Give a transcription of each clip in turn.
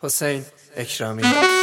حسین اکرامی.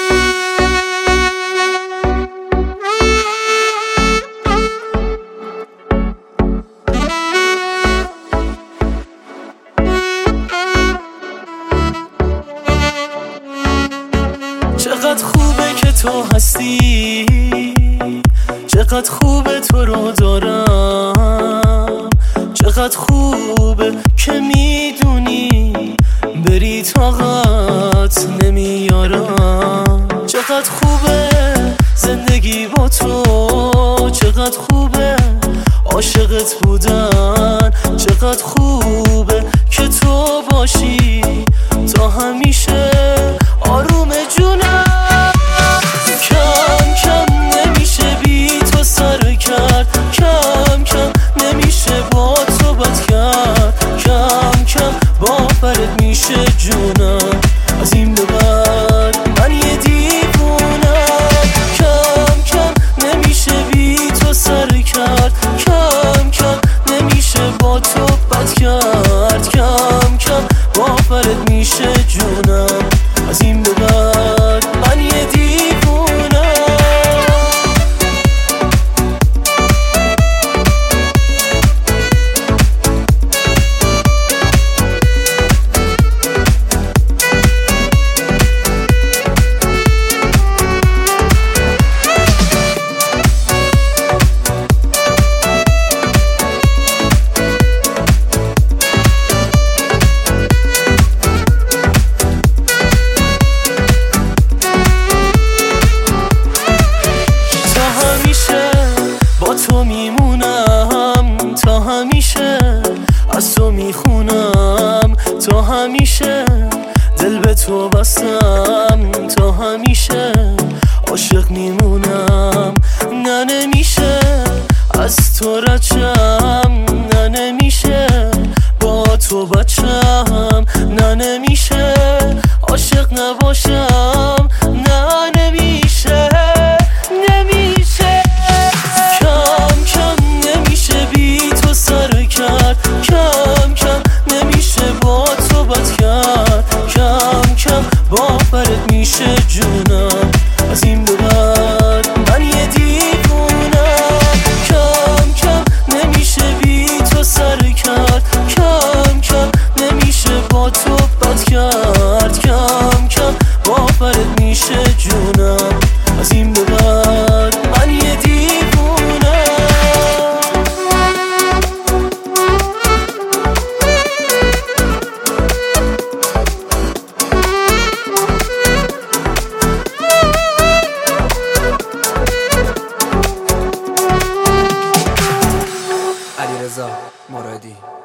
چقدر خوبه که تو هستی، چقدر خوبه تو رو دارم، چقدر خوبه که میدونی بری طاقت نمیارم. چقدر خوبه زندگی با تو، چقدر خوبه عاشقت بودن، چقدر خوبه که تو باشی تا همیشه آروم جونم. کم کم نمیشه بی تو سر کرد، کم کم نمیشه با تو بد کرد، کم کم باورت میشه جونم. از این به بعد من یه دیوونم. کم کم نمیشه بی تو سر کرد، کم کم نمیشه با تو بد کرد، کم کم باورت میشه جونم. از این به بعد من یه دیوونم. تو میمونم، تا همیشه از تو میخونم، تا همیشه دل به تو بستم، تا همیشه عاشق میمونم. نه نمیشه از تو رچم، نه نمیشه با تو بچم، نه نمیشه عاشق نباشم، نه نمیشه نمیشه. کم کم نمیشه با تو بد کرد، کم کم باورت میشه جونم. از این به بعد من یه دیوونم. کم کم نمیشه بی تو سر کرد، کم کم نمیشه با تو بد کرد، کم کم باورت میشه جونم. از این به بعد من یه دیوونم. علیرضا مرادی.